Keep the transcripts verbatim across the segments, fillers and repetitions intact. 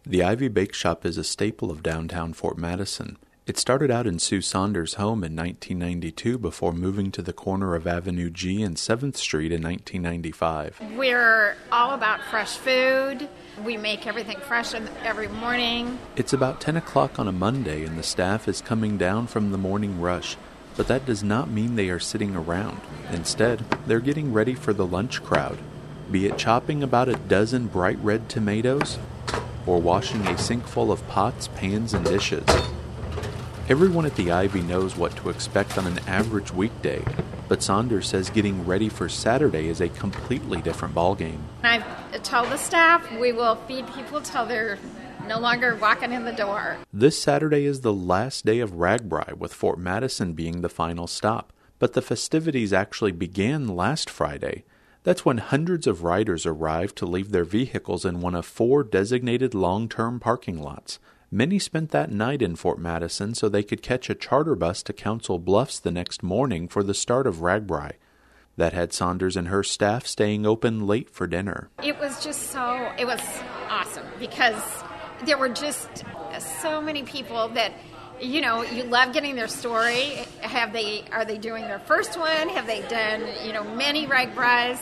The Ivy Bake Shop is a staple of downtown Fort Madison. It started out in Sue Saunders' home in nineteen ninety-two before moving to the corner of Avenue G and seventh Street in nineteen ninety-five. We're all about fresh food. We make everything fresh every morning. It's about ten o'clock on a Monday and the staff is coming down from the morning rush. But that does not mean they are sitting around. Instead, they're getting ready for the lunch crowd, be it chopping about a dozen bright red tomatoes or washing a sink full of pots, pans, and dishes. Everyone at the Ivy knows what to expect on an average weekday, but Saunders says getting ready for Saturday is a completely different ballgame. I tell the staff we will feed people till they're no longer walking in the door. This Saturday is the last day of RAGBRAI, with Fort Madison being the final stop. But the festivities actually began last Friday. That's when hundreds of riders arrived to leave their vehicles in one of four designated long-term parking lots. Many spent that night in Fort Madison so they could catch a charter bus to Council Bluffs the next morning for the start of RAGBRAI. That had Saunders and her staff staying open late for dinner. It was just so, it was awesome because there were just so many people that, you know, you love getting their story. Have they, are they doing their first one? Have they done, you know, many RAGBRAIs?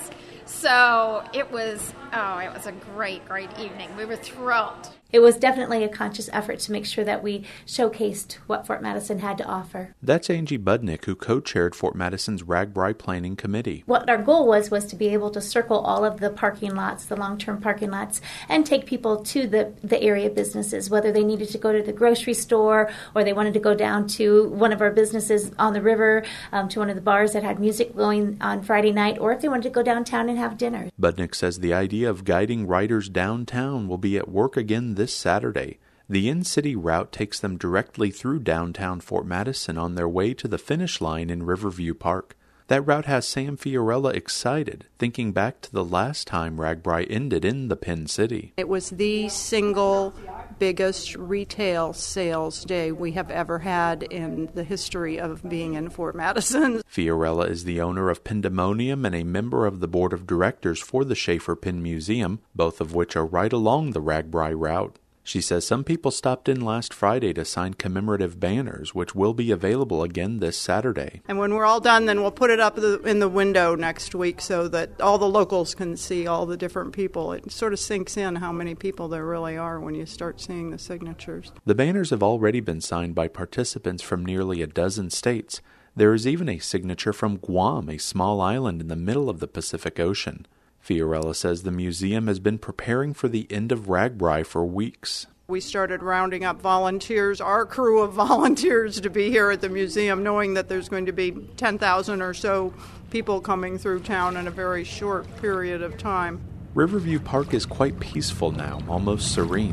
So it was, oh, it was a great, great evening. We were thrilled. It was definitely a conscious effort to make sure that we showcased what Fort Madison had to offer. That's Angie Budnick, who co-chaired Fort Madison's RAGBRAI Planning Committee. What our goal was was to be able to circle all of the parking lots, the long-term parking lots, and take people to the, the area businesses, whether they needed to go to the grocery store or they wanted to go down to one of our businesses on the river, um, to one of the bars that had music going on Friday night, or if they wanted to go downtown and have dinner. Budnick says the idea of guiding riders downtown will be at work again this Saturday. The in-city route takes them directly through downtown Fort Madison on their way to the finish line in Riverview Park. That route has Sam Fiorella excited, thinking back to the last time RAGBRAI ended in the Penn City. It was the single biggest retail sales day we have ever had in the history of being in Fort Madison. Fiorella is the owner of Pendemonium and a member of the board of directors for the Schaefer Penn Museum, both of which are right along the RAGBRAI route. She says some people stopped in last Friday to sign commemorative banners, which will be available again this Saturday. And when we're all done, then we'll put it up in the window next week so that all the locals can see all the different people. It sort of sinks in how many people there really are when you start seeing the signatures. The banners have already been signed by participants from nearly a dozen states. There is even a signature from Guam, a small island in the middle of the Pacific Ocean. Fiorella says the museum has been preparing for the end of RAGBRAI for weeks. We started rounding up volunteers, our crew of volunteers, to be here at the museum, knowing that there's going to be ten thousand or so people coming through town in a very short period of time. Riverview Park is quite peaceful now, almost serene.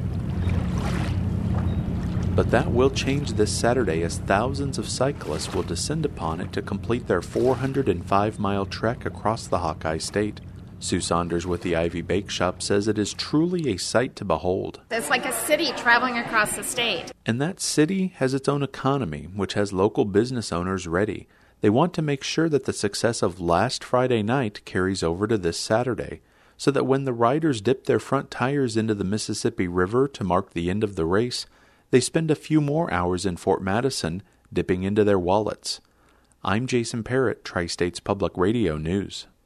But that will change this Saturday as thousands of cyclists will descend upon it to complete their four hundred five mile trek across the Hawkeye State. Sue Saunders with the Ivy Bake Shop says it is truly a sight to behold. It's like a city traveling across the state. And that city has its own economy, which has local business owners ready. They want to make sure that the success of last Friday night carries over to this Saturday, so that when the riders dip their front tires into the Mississippi River to mark the end of the race, they spend a few more hours in Fort Madison dipping into their wallets. I'm Jason Parrott, Tri-States Public Radio News.